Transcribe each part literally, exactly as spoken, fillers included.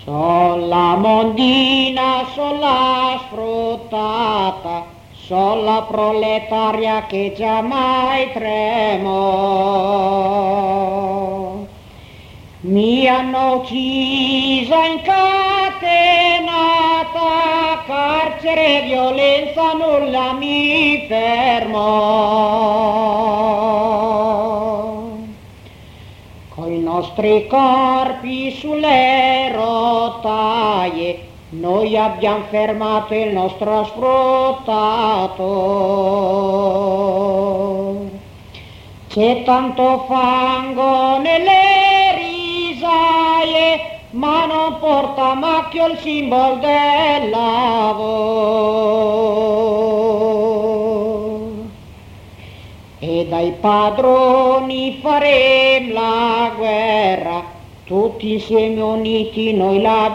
Sol la mondina, sol la sfruttata, sol la proletaria che giammai tremò. Mi hanno uccisa incatenata, carcere e violenza nulla mi fermò. Coi nostri corpi sulle rotaie, noi abbiamo fermato il nostro sfruttato. C'è tanto fango nelle risaie, ma non porta macchio il simbolo del lavoro. E dai padroni faremo la guerra, tutti insieme uniti noi la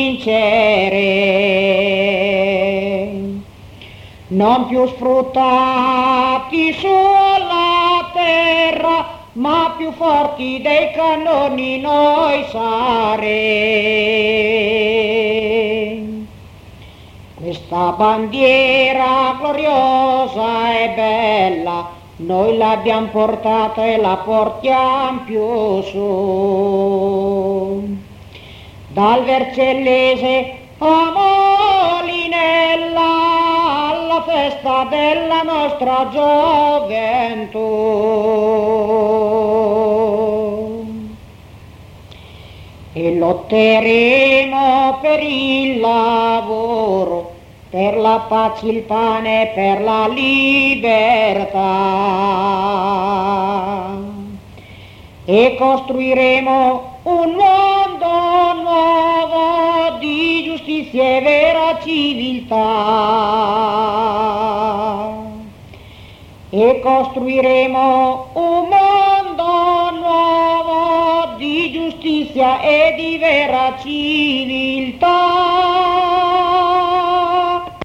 vinceremo. Non più sfruttati sulla terra, ma più forti dei cannoni noi saremo. Questa bandiera gloriosa e bella, noi l'abbiamo portata e la portiamo più su. Dal Vercellese a Molinella, alla festa della nostra gioventù. E lotteremo per il lavoro, per la pace, il pane, per la libertà. E costruiremo un mondo nuovo di giustizia e vera civiltà. E costruiremo un mondo nuovo di giustizia e di vera civiltà.